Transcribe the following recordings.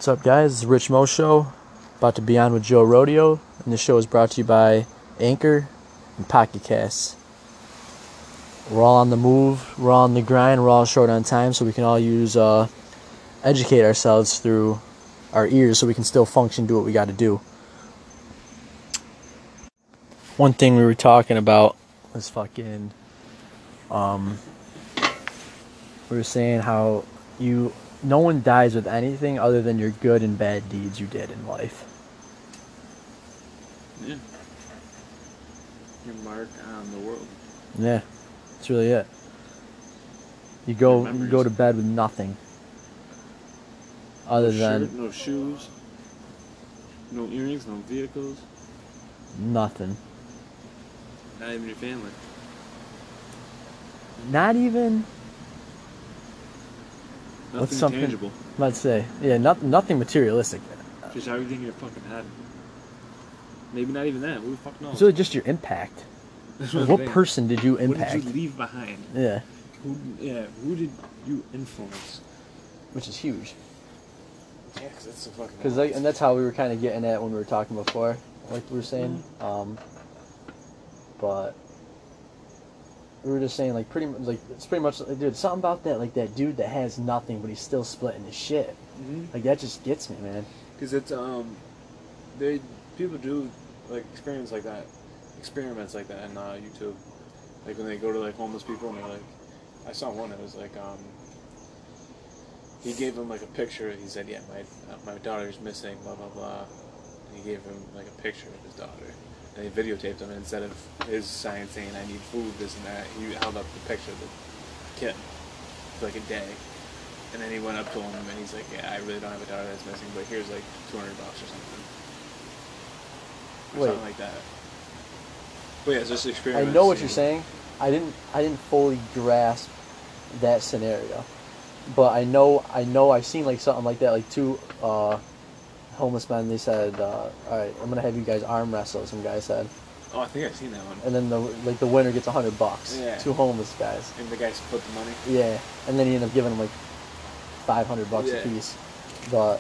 What's up, guys? It's Rich Mo Show, about to be on with Joe Rodeo, and this show is brought to you by Anchor and Pocket Casts. We're all on the move, we're all on the grind, we're all short on time, so we can all educate ourselves through our ears so we can still function, do what we got to do. One thing we were talking about was we were saying how no one dies with anything other than your good and bad deeds you did in life. Yeah. Your mark on the world. Yeah, that's really it. You go to bed with nothing other than shirt, no shoes, no earrings, no vehicles, nothing. not even your family. Not even. Nothing tangible. Let's say, yeah, nothing materialistic. Just everything in your fucking head. Maybe not even that. Who the fuck knows? It's really just your impact. What person did you impact? What did you leave behind? Yeah. Who did you influence? Which is huge. Yeah, because that's the fucking. And that's how we were kind of getting at when we were talking before, like we were saying. But we were just saying, like, it's pretty much, dude, something about that, like, that dude that has nothing, but he's still splitting his shit. Mm-hmm. Like, that just gets me, man. Because it's, people do, like, experiments like that on YouTube. Like, when they go to, like, homeless people, and they're like, I saw one that was, like, he gave him, like, a picture. He said, yeah, my daughter's missing, blah, blah, blah. And he gave him, like, a picture of his daughter. And he videotaped him, and instead of his sign saying, I need food, this and that, he held up the picture of the kid for, like, a day. And then he went up to him, and he's like, yeah, I really don't have a daughter that's missing, but here's, like, $200 or something. Something like that. But yeah, it's just experiment. I know what you're saying. I didn't fully grasp that scenario, but I know I've seen, like, something like that, like two homeless men. They said, all right, I'm gonna have you guys arm wrestle. Some guy said. Oh, I think I've seen that one. And then the winner gets $100. Yeah. Two homeless guys. And the guy split the money. Yeah, and then he ended up giving them like $500 a piece. But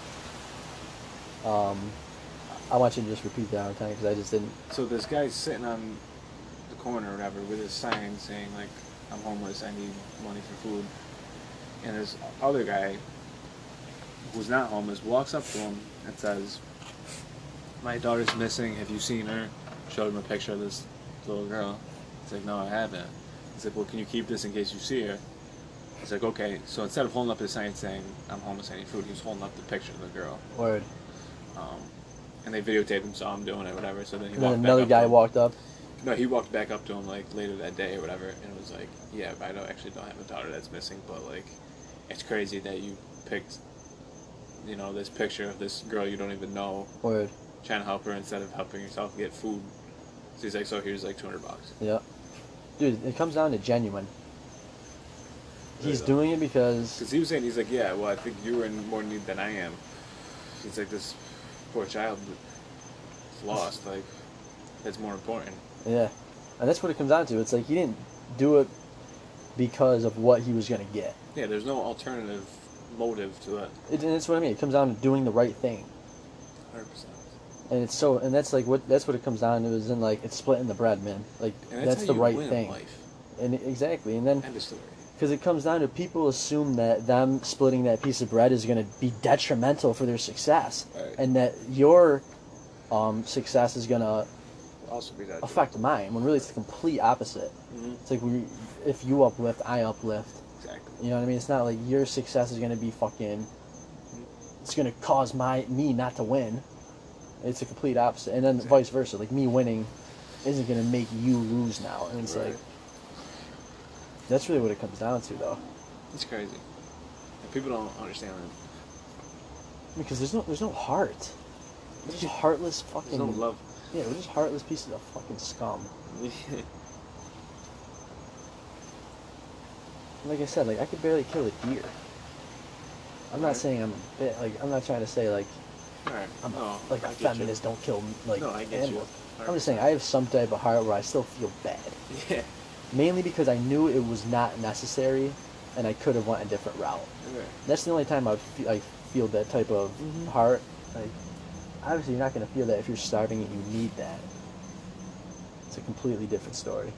I want you to just repeat that one time because I just didn't. So this guy's sitting on the corner or whatever with his sign saying, like, I'm homeless, I need money for food. And this other guy who's not homeless walks up to him and says, my daughter's missing, have you seen her? Showed him a picture of this little girl. He's like, no, I haven't. He's like, well, can you keep this in case you see her? He's like, okay. So instead of holding up his sign saying, I'm homeless, I need food, he was holding up the picture of the girl. Word. And they videotaped him, saw him doing it, whatever. So then another guy walked up. No, he walked back up to him, like, later that day or whatever, and it was like, yeah, I don't have a daughter that's missing, but, like, it's crazy that you picked, this picture of this girl you don't even know. Word. Trying to help her instead of helping yourself get food. So he's like, so here's, like, $200. Yeah. Dude, it comes down to genuine. He's doing it because he was saying, he's like, yeah, well, I think you're in more need than I am. He's like, this poor child is lost, like, that's more important. Yeah, and that's what it comes down to. It's like he didn't do it because of what he was going to get. Yeah, there's no alternative motive to it. And that's what I mean. It comes down to doing the right thing. 100%. And that's like that's what it comes down to. Is in, like, it's splitting the bread, man. Like, that's the right thing. Life. And exactly, and then end of story. Because it comes down to people assume that them splitting that piece of bread is going to be detrimental for their success, right. And that your success is going to also be that affect mine, when really it's the complete opposite. Mm-hmm. It's like if you uplift, I uplift. Exactly. You know what I mean? It's not like your success is going to be it's going to cause me not to win. It's a complete opposite. And then vice versa. Like, me winning isn't going to make you lose now. And it's like, that's really what it comes down to, though. It's crazy. And people don't understand that. Because there's no heart. We're just heartless fucking... There's no love. Yeah, we're just heartless pieces of fucking scum. Like I said, like, I could barely kill a deer. I'm not saying I'm not trying to say, like, I'm a feminist, don't kill, like, animals. I'm just saying I have some type of heart where I still feel bad. Yeah. Mainly because I knew it was not necessary, and I could have went a different route. Okay. That's the only time I feel that type of Mhm. heart. Like, obviously, you're not going to feel that if you're starving and you need that. It's a completely different story.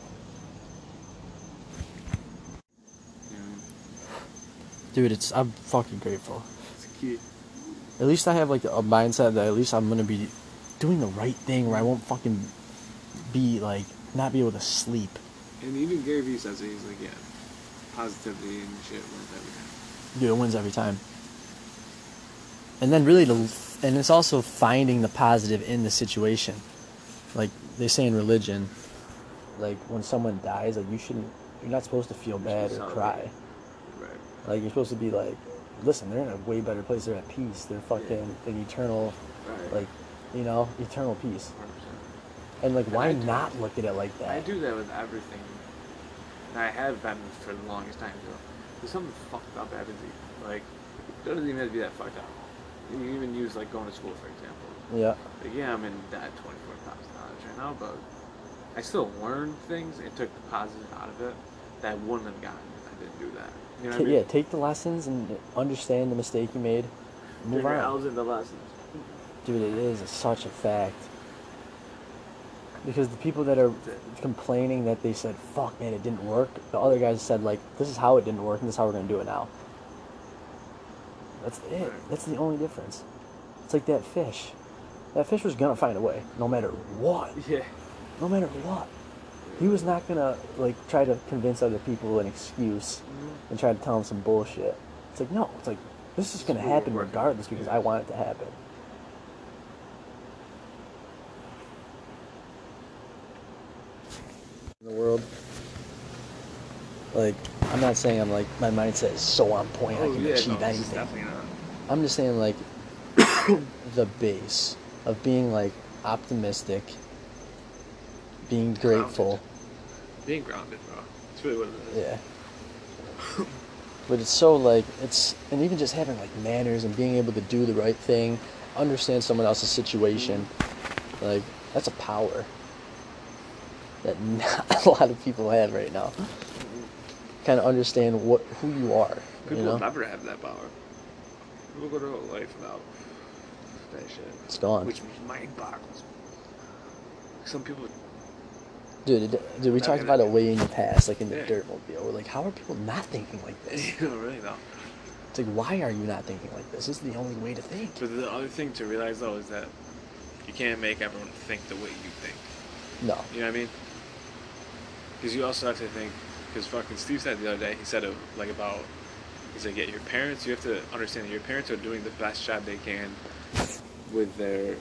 Yeah. Dude, I'm fucking grateful. It's key. At least I have like a mindset that at least I'm going to be doing the right thing where I won't fucking be like, not be able to sleep. And even Gary Vee says it. He's like, yeah, positivity and shit wins every time. Dude, it wins every time. And then really, and it's also finding the positive in the situation. Like they say in religion, like when someone dies, like you're not supposed to feel bad or cry. Right. Like you're supposed to be like, listen, they're in a way better place. They're at peace. They're fucking an eternal, Right. like, eternal peace. 100%. And like, why And not look at it like that? I do that with everything. And I have been for the longest time, too. There's something fucked up happens, like, it doesn't even have to be that fucked up. You can even use, like, going to school, for example. Yeah. Like, yeah, I'm in debt $24,000 right now, but I still learned things and took the positive out of it that I wouldn't have gotten if I didn't do that. You know what I mean? Yeah, take the lessons and understand the mistake you made. Move Turn your on. L's into lessons. Dude, it is such a fact. Because the people that are complaining that they said, fuck, man, it didn't work, the other guys said, like, this is how it didn't work and this is how we're going to do it now. That's it. That's the only difference. It's like that fish. That fish was going to find a way, no matter what. Yeah. No matter what. He was not going to, like, try to convince other people an excuse and try to tell them some bullshit. It's like, no. It's like, this is going to happen regardless because I want it to happen. In the world, like, I'm not saying I'm like, my mindset is so on point I can achieve anything. Definitely not. I'm just saying, like, the base of being, like, optimistic, being grateful. Being grounded, bro. That's really what it is. Yeah. But it's so, like, and even just having, like, manners and being able to do the right thing, understand someone else's situation, like, that's a power that not a lot of people have right now. Kind of understand who you are. People you know? will never have that power. People go to life without that shit. It's gone. Which mind boggles. Some people. Dude, we talked about it way in the past, like in the Dirtmobile. We're like, how are people not thinking like this? You don't really know. It's like, why are you not thinking like this? This is the only way to think. But the other thing to realize, though, is that you can't make everyone think the way you think. No. You know what I mean? Because you also have to think, because fucking Steve said the other day, he said it like about, he's like, yeah, your parents, you have to understand that your parents are doing the best job they can with their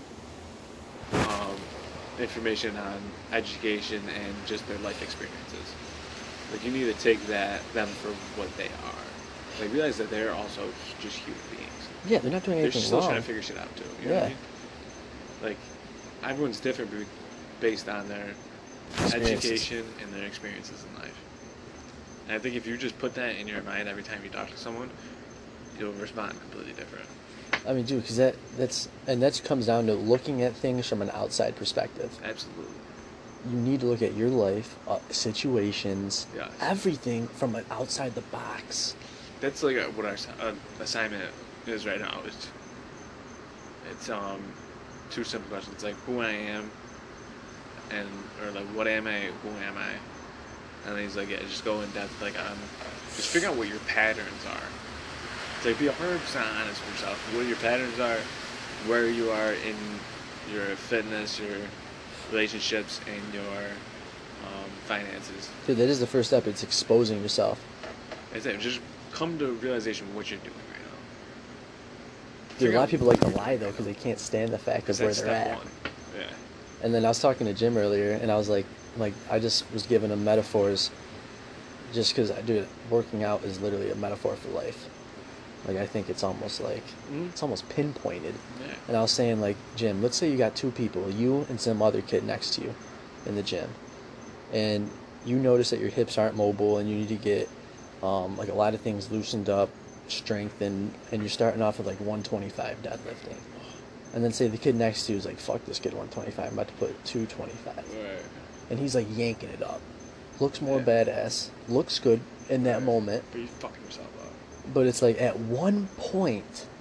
information on education and just their life experiences. Like, you need to take them for what they are. Like, realize that they're also just human beings. Yeah, they're not doing anything wrong. They're still trying to figure shit out, too. You know what I mean? Like, everyone's different based on their education and their experiences in life. And I think if you just put that in your mind every time you talk to someone, you'll respond completely different. I mean, dude, because that comes down to looking at things from an outside perspective. Absolutely. You need to look at your life, situations, everything from an outside the box. That's like what our assignment is right now. It's two simple questions. It's like who I am, or like what am I, who am I, and then he's like, yeah, just go in depth, like just figure out what your patterns are. It's like be 100% honest with yourself. What your patterns are, where you are in your fitness, your relationships, and your finances. Dude, that is the first step. It's exposing yourself. It's just come to a realization of what you're doing right now. Dude, a lot of people like to lie, though, because they can't stand the fact of where they're at. One. Yeah. And then I was talking to Jim earlier, and I was like I just was giving him metaphors just because, dude, working out is literally a metaphor for life. Like, I think it's almost like, it's almost pinpointed. Yeah. And I was saying, like, Jim, let's say you got two people, you and some other kid next to you in the gym. And you notice that your hips aren't mobile and you need to get, like, a lot of things loosened up, strengthened, and you're starting off with, like, 125 deadlifting. And then say the kid next to you is like, fuck this kid, 125, I'm about to put 225. Right. And he's, like, yanking it up. Looks more badass, looks good in that moment. But you're fucking yourself up. But it's like, at one point,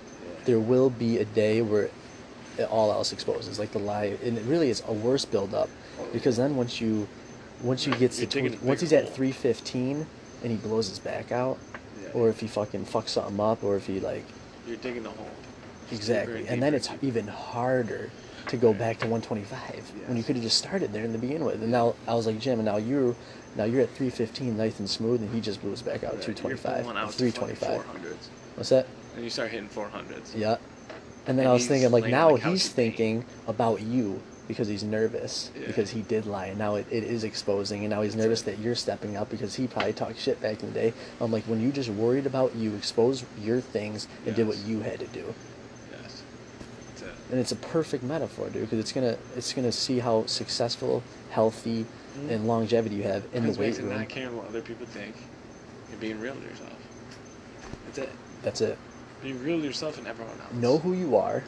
there will be a day where all else exposes, like the lie, and it really is a worse build up, because then once you get You're to digging a once he's bigger at hole. 315 and he blows his back out, Yeah. or if he fucking fucks something up, or if he like You're digging a hole. Just exactly, deeper and then deeper it's and deeper. even harder to go back to 125 when you Yes. could have just started there in the begin with. And now I was like, Jim, and now you're at 315 nice and smooth, and he just blew his back out at Right, 225 You're blowing out 325. 400s. What's that? And you start hitting 400s. Yeah. And then And I was he's thinking, like, laying on now the couch he's in pain. thinking about you because he's nervous, Yeah. because he did lie, and now it is exposing, and now he's That's nervous it. that you're stepping up because he probably talked shit back in the day. I'm like, when you just worried about you, exposed your things, and did what Yes. you had to do. Yes. That's it. And it's a perfect metaphor, dude, because it's gonna see how successful, healthy, and longevity you have in Comes the back weight to room. not caring what other people think. You're being real to yourself. That's it. That's it. Being real to yourself and everyone else. Know who you are.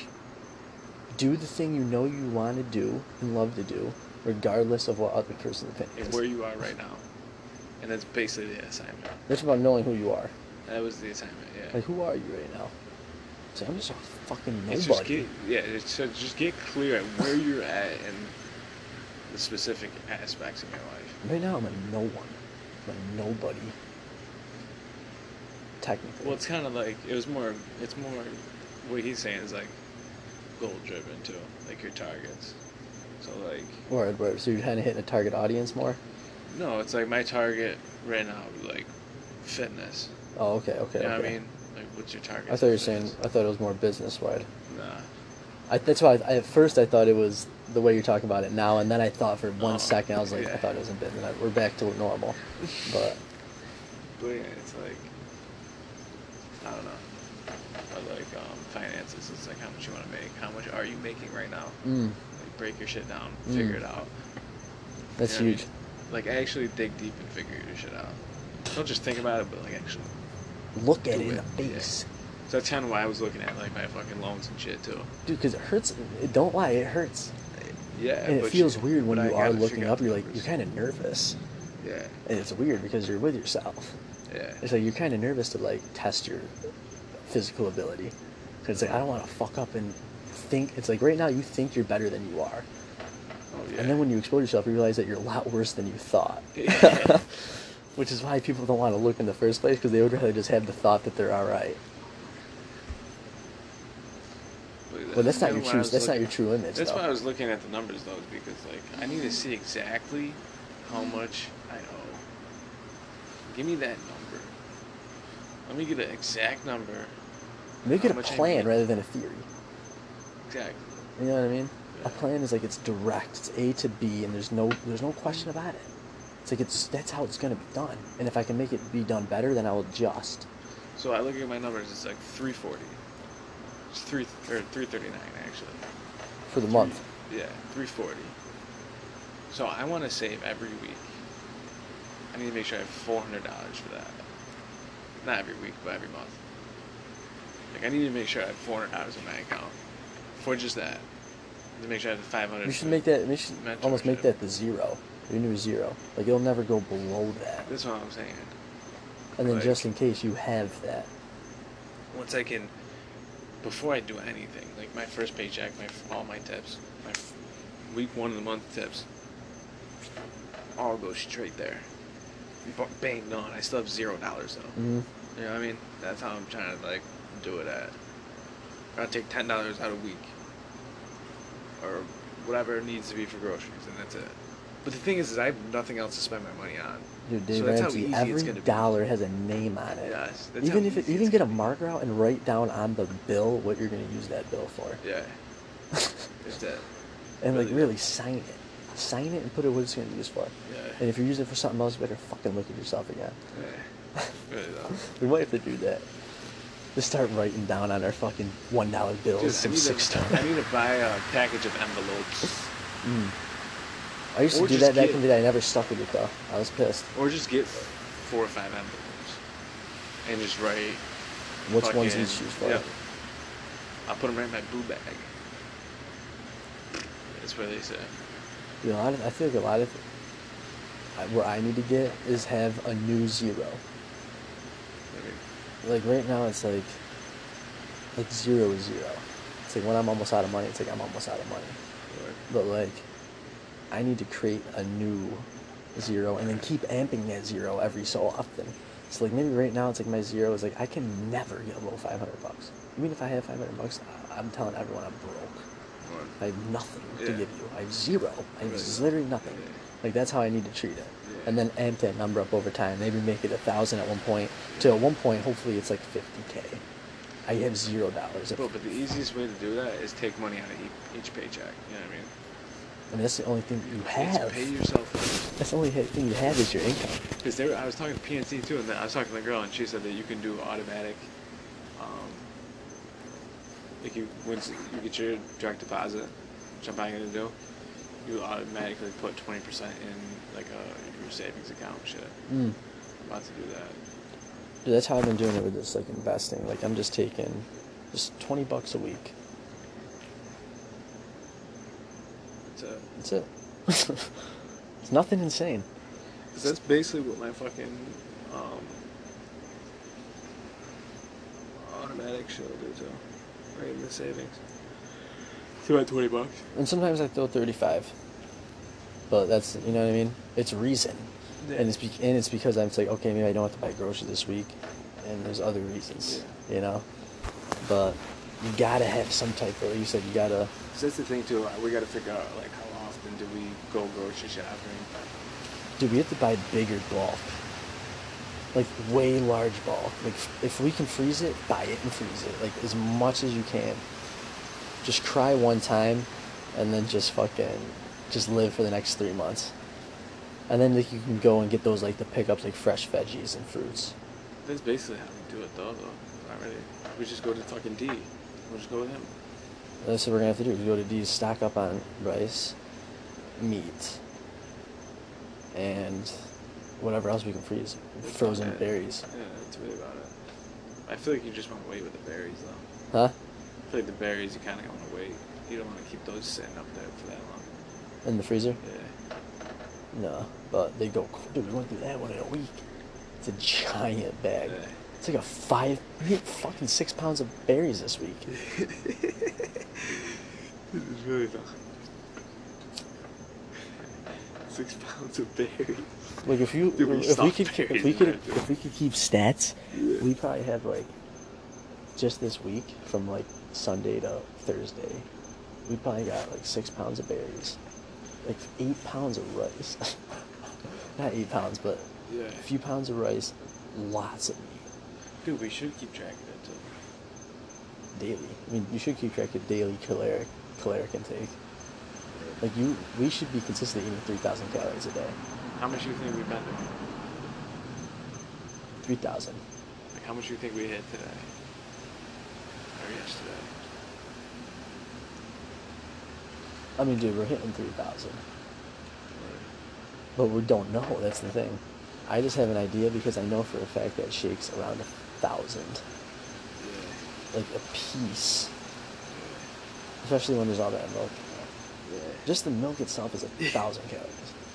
Do the thing you know you want to do and love to do, regardless of what other person's opinion And is. where you are right now. And that's basically the assignment. It's about knowing who you are. That was the assignment, yeah. Like, who are you right now? It's like, I'm just a fucking It's nobody. just get clear at where you're at and the specific aspects of your life. Right now, I'm a no one. I'm a nobody. Technically. Well, it's kind of like it's more what he's saying is like goal driven too, like your targets. So like Word. So you're kind of hitting a target audience more? no, it's like my target right now would be like fitness. Oh, okay. You know what I mean? Like what's your target? I thought you were for saying, fitness? I thought it was more business wide. Nah. That's why at first I thought it was the way you're talking about it now, and then I thought for one Oh, second, I was like, yeah. I thought it was in business. We're back to normal. But But yeah, it's like I don't know. But like finances, it's like how much you want to make. How much are you making right now? Like break your shit down, figure it out. that's You know what I huge. mean? Like actually dig deep and figure your shit out. Don't just think about it, but like actually Look at do it in it. the face. So that's kind of why I was looking at like my fucking loans and shit too. Dude, because it hurts. Don't lie, it hurts. Yeah, And it but feels weird when but I you are gotta looking figure out up, the you're numbers. kind of nervous. Yeah, And it's weird because you're with yourself. yeah. It's like you're kind of nervous to like test your physical ability. Because it's like, I don't want to fuck up and think. It's like right now you think you're better than you are. Oh yeah. And then when you expose yourself, you realize that you're a lot worse than you thought. Yeah. Which is why people don't want to look in the first place, because they would rather just have the thought that they're all right. But that's not your why I true. was That's not your looking- true image. That's though. why I was looking at the numbers though, is because like I need to see exactly how much I owe. Give me that number. Let me get an exact number. Make how it a much I plan make. rather than a theory. Exactly. You know what I mean? Yeah. A plan is like it's direct. It's A to B, and there's no question about it. It's like that's how it's gonna be done. And if I can make it be done better, then I'll adjust. So I look at my numbers. It's like 340. It's 339 actually. For the month. Yeah, 340. So I want to save every week. I need to make sure I have $400 for that. Not every week, but every month. Like I need to make sure I have $400 in my account for just that. To make sure I have the 500. You should make that. You should almost make mentorship. that the zero. Your new zero. Like it'll never go below that. That's what I'm saying. And then like- just in case you have that. Once I can, before I do anything, like my first paycheck, all my tips, my week 1 of the month tips, all go straight there. Bang, done. I still have $0 though. Mm-hmm. You know what I mean? That's how I'm trying to like do it at. I'll take $10 out a week, or whatever it needs to be for groceries, and that's it. But the thing is I have nothing else to spend my money on. Dude, Dave So that's how Ramsey, easy it's every gonna be. dollar has a name on it. Yes, that's Even how if it, easy even it's get a gonna be. marker out and write down on the bill what you're gonna use that bill for. Yeah, it's it. And like Really. really sign it. Sign it and put it what it's gonna be used for. Yeah. And if you're using it for something else, you better fucking look at yourself again. Yeah. Really though. We might have to do that. Just start writing down on our fucking $1 bills Dude, some I $6. need to buy a package of envelopes, I used to or do just that back get- in the day. I never stuck with it though. I was pissed. or just get 4 or 5 envelopes, and just write. Which ones fucking- each use for? Yep. I'll put them right in my boo bag. That's what they say. Dude, I feel like a lot of where I need to get is have a new zero. I mean, Like right now, it's like like 0 is 0. It's like when I'm almost out of money, it's like I'm almost out of money. Right. But like, I need to create a new 0 and then keep amping that 0 every so often. So like maybe right now it's like my 0 is like I can never get below $500. Even if I have $500, I'm telling everyone I'm broke. Right. I have nothing to Yeah. give you. I have 0. I have Right. literally nothing. Yeah. Like that's how I need to treat it. Yeah. And then amp that number up over time. Maybe make it 1,000 at one point. To at one point, hopefully it's like 50K. I have $0. But the easiest way to do that is take money out of each paycheck. You know what I mean? I mean, that's the only thing that you It's have. pay yourself first. That's the only thing you have is your income. Because I was talking to PNC too, and I was talking to the girl, and she said that you can do automatic. Like once you get your direct deposit, which I'm probably gonna do, you automatically put 20% in like your savings account and shit. I'm about to do that. Dude, that's how I've been doing it with this like investing. Like I'm just taking just $20 a week. That's it. It's nothing insane. Cause that's basically what my fucking automatic show do too. Right in the savings. It's about $20. And sometimes I throw 35. But that's, you know what I mean? It's reason. Yeah. And it's because I'm like, okay, maybe I don't have to buy groceries this week. And there's other reasons, you know? But you gotta have some type of, you said you gotta. So that's the thing too. We gotta figure out like how often do we go grocery shopping. Dude, we have to buy bigger bulk. Like way large bulk. Like if we can freeze it, buy it and freeze it. Like as much as you can. Just cry one time and then just live for the next 3 months. And then like you can go and get those like the pickups like fresh veggies and fruits. That's basically how we do it though. Already. We just go to fucking D. We'll just go with him. That's what we're gonna have to do. We go to D's, stock up on rice, meat, and whatever else we can freeze. Frozen berries. Yeah, that's really about it. I feel like you just want to wait with the berries though. Huh? I feel like the berries you kind of want to wait. You don't want to keep those sitting up there for that long. In the freezer? Yeah. No, but they go. Dude, we went through that one in a week. It's a giant bag. Yeah. It's like we ate fucking 6 pounds of berries this week. This is really tough. 6 pounds of berries. Like if we could keep stats, we probably have like just this week from like Sunday to Thursday, we probably got like 6 pounds of berries, like 8 pounds of rice. Not 8 pounds, but a few pounds of rice, lots of meat. Dude, we should keep track of that too. Daily. I mean, you should keep track of daily caloric intake. Like we should be consistently eating 3,000 calories a day. How much do you think we've been doing? 3,000. Like how much do you think we hit today? Or yesterday? I mean, dude, we're hitting 3,000. But we don't know. That's the thing. I just have an idea because I know for a fact that shakes around 1,000. Yeah. Like a piece. Especially when there's all that milk. Yeah. Just the milk itself is 1,000 calories.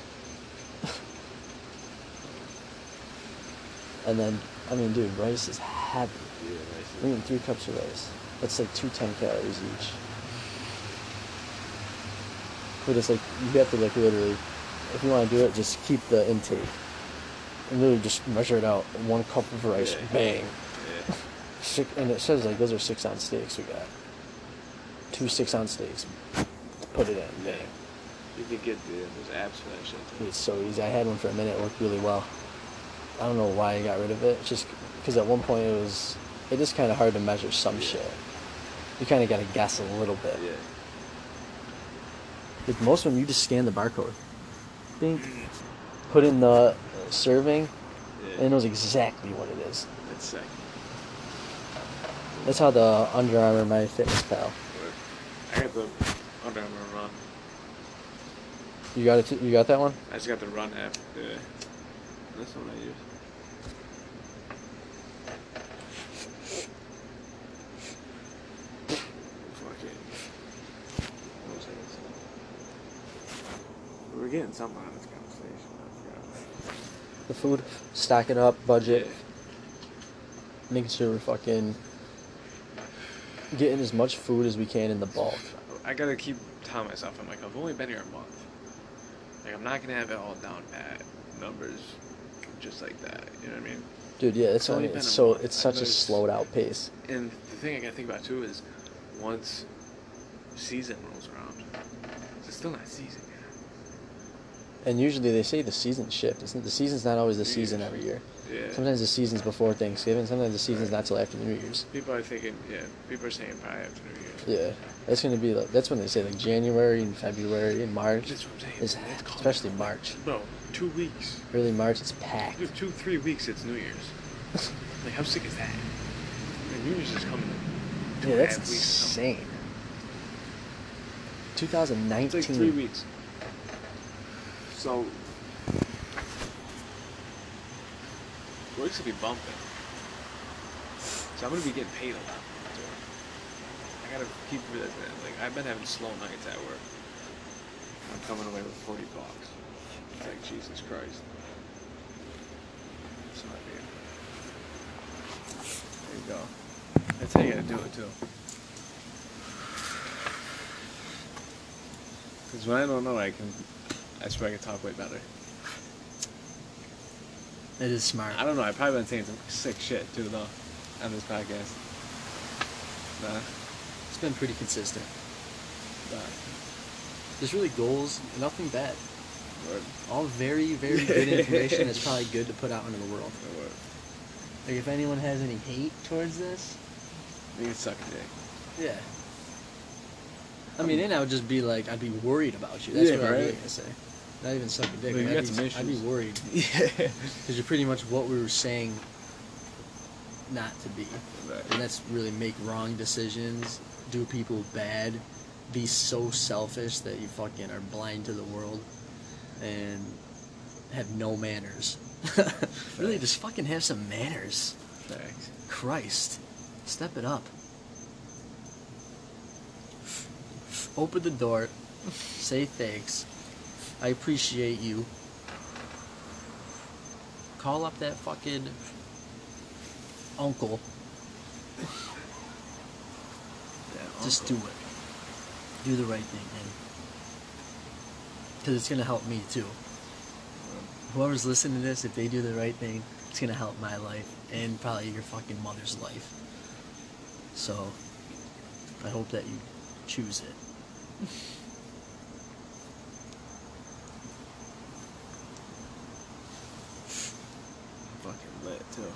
And then, I mean, dude, rice is heavy. Yeah, rice. We're eating 3 cups of rice. That's like 210 calories each. But it's like, you have to like literally, if you want to do it, just keep the intake. And literally just measure it out. 1 cup of rice, bang. Yeah. And it says like, those are 6-ounce steaks we got. 2 6-ounce steaks. Put it in, bang. You could get those apps for that shit too. It's so easy. I had one for a minute, it worked really well. I don't know why I got rid of it. It's just because at one point it is kind of hard to measure some shit. You kind of got to guess a little bit. Yeah. Like most of them, you just scan the barcode. Think, put in the serving, and it knows exactly what it is. That's sick. That's how the Under Armour My Fitness Pal. I got the Under Armour Run. You got it. You got that one? I just got the Run app. Yeah. That's the one I use. We're getting something out of this conversation. I forgot. The food, stacking up, budget, Yeah. making sure we're fucking getting as much food as we can in the bulk. I gotta keep telling myself, I'm like, I've only been here a month. Like, I'm not gonna have it all down pat numbers just like that. You know what I mean? Dude, yeah, it's only only been it's a so month. it's such a There's- slowed out pace. And the thing I gotta think about too is once season rolls around, it's still not season yet. And usually they say the season shift. The season's not always the season every year. Yeah. Sometimes the season's before Thanksgiving. Sometimes the season's not till after New Year's. People are thinking, people are saying probably after New Year's. Yeah, that's gonna be like that's when they say like January and February and March. That's what I'm saying. Is It's called- especially March. Bro, 2 weeks. Early March, it's packed. Dude, 2-3 weeks, it's New Year's. Like, how sick is that? Like, New Year's is coming in two Yeah, and a that's half weeks or something. insane. 2019. It's like 3 weeks. So, work's gonna be bumping. So I'm gonna be getting paid a lot. So I gotta keep realizing that. Like, I've been having slow nights at work. I'm coming away with 40 bucks. It's like, Jesus Christ. So happy. There you go. That's how you gotta do it too. Because when I don't know, that's where I can talk way better. It is smart. I don't know, I've probably been saying some sick shit too, though, on this podcast. Nah. It's been pretty consistent. Nah. There's really goals, nothing bad. Word. All very, very good information that's probably good to put out into the world. Word. Like, if anyone has any hate towards this, You can suck a dick. yeah. I mean, then I would just be like, I'd be worried about you. That's Yeah, what I'm right. really gonna say. Not even suck a dick. But you I'd got be- some I'd be issues. worried. Yeah. Because you're pretty much what we were saying not to be. Right. And that's really make wrong decisions, do people bad, be so selfish that you fucking are blind to the world, and have no manners. Really, just fucking have some manners. Thanks. Christ. Step it up. Open the door. Say thanks. I appreciate you. Call up that fucking uncle. Yeah, Just do it. Do the right thing, man. Because it's going to help me too. Whoever's listening to this, if they do the right thing, it's going to help my life and probably your fucking mother's life. So, I hope that you choose it. fucking lit, too.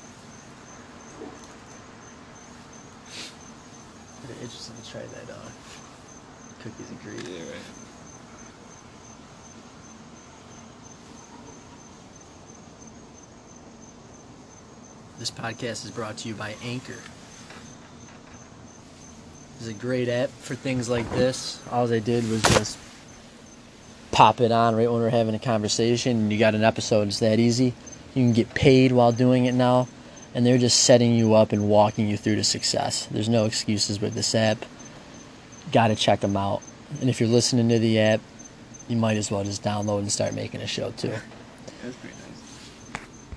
I'm interested to try that cookies and cream. Yeah, right. This podcast is brought to you by Anchor. It's a great app for things like this. All they did was just pop it on right when we're having a conversation, and you got an episode. It's that easy. You can get paid while doing it now, and they're just setting you up and walking you through to success. There's no excuses with this app. Got to check them out. And if you're listening to the app, you might as well just download and start making a show too. That's pretty nice.